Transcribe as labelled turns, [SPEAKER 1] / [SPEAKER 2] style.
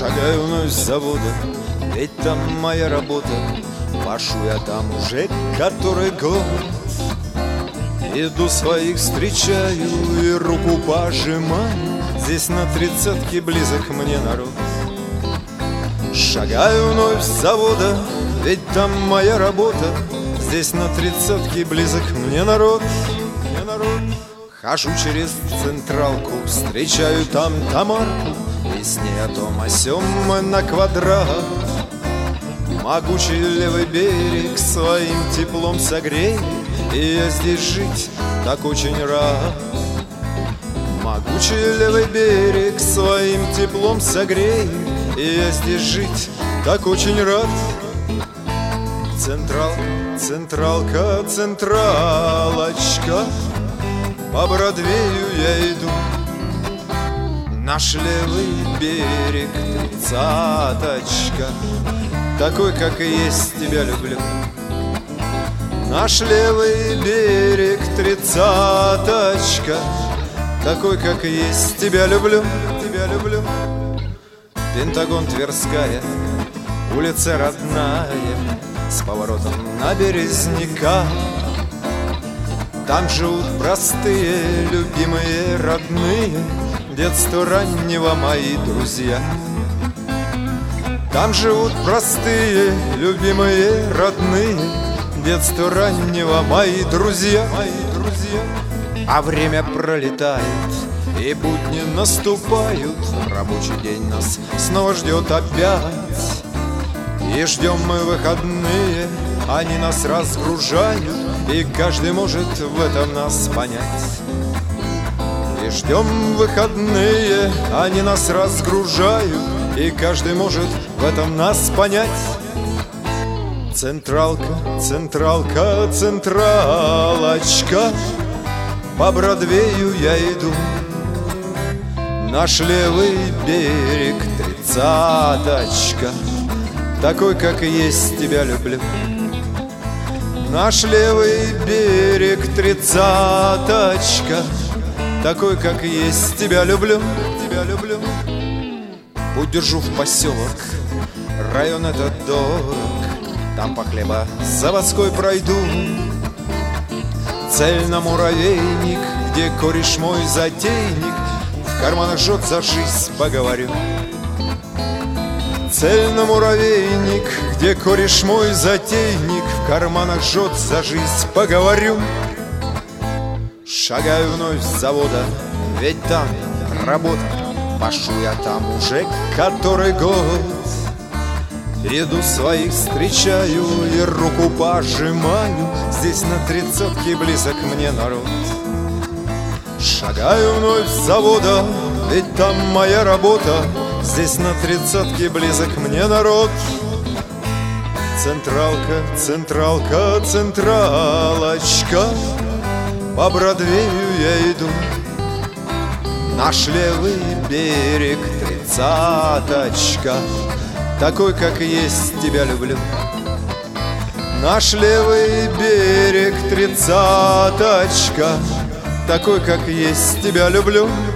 [SPEAKER 1] Шагаю вновь с завода, ведь там моя работа. Пашу я там уже который год. Иду своих встречаю и руку пожимаю. Здесь на 30-ке близок мне народ. Шагаю вновь с завода, ведь там моя работа. Здесь на 30-ке близок мне народ. Хожу через централку, встречаю там Тамарку, и с ней о том о сём мы на квадрат. Могучий левый берег своим теплом согрей, и я здесь жить так очень рад. Могучий левый берег своим теплом согрей, и я здесь жить так очень рад. Централка, централочка, по Бродвею я иду. Наш левый берег, 30-очка, такой, как и есть, тебя люблю. Наш левый берег, 30-очка, такой, как и есть, тебя люблю. Пентагон, Тверская, улица родная, с поворотом на Березняка. Там живут простые, любимые, родные, детства раннего мои друзья. Там живут простые, любимые, родные, детства раннего мои друзья. А время пролетает, и будни наступают. Рабочий день нас снова ждет опять. И ждем мы выходные, они нас разгружают, и каждый может в этом нас понять. И ждем выходные, они нас разгружают, и каждый может в этом нас понять. Централка, централка, централочка, по Бродвею я иду. Наш левый берег, 30-очка, такой, как и есть, тебя люблю. Наш левый берег, 30-очка, такой, как и есть, тебя люблю. Путь держу в поселок, район этот дорог. Там по хлебозаводской пройду. Цель на муравейник, где кореш мой затейник, в карманах жжет, за жизнь поговорю. Цель на муравейник, где кореш мой затейник, в карманах жжет, за жизнь поговорю. Шагаю вновь с завода, ведь там работа. Пашу я там уже который год. Иду своих встречаю и руку пожимаю. Здесь на 30-ке близок мне народ. Шагаю вновь с завода, ведь там моя работа. Здесь на 30-ке близок мне народ. Централка, централка, централочка, по Бродвею я иду. Наш левый берег, 30-очка, такой, как и есть, тебя люблю. Наш левый берег, 30-очка, такой, как и есть, тебя люблю.